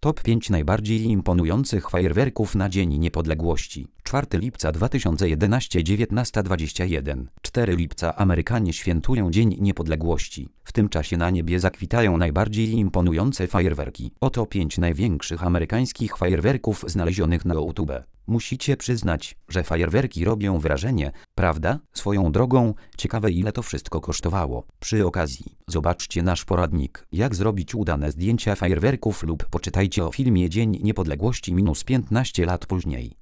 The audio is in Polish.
Top 5 najbardziej imponujących fajerwerków na Dzień Niepodległości. 4 lipca 2011 19:21. 4 lipca Amerykanie świętują Dzień Niepodległości. W tym czasie na niebie zakwitają najbardziej imponujące fajerwerki. Oto 5 największych amerykańskich fajerwerków znalezionych na YouTube. Musicie przyznać, że fajerwerki robią wrażenie, prawda? Swoją drogą, ciekawe ile to wszystko kosztowało. Przy okazji, zobaczcie nasz poradnik, jak zrobić udane zdjęcia fajerwerków lub poczytajcie o filmie Dzień Niepodległości -15 lat później.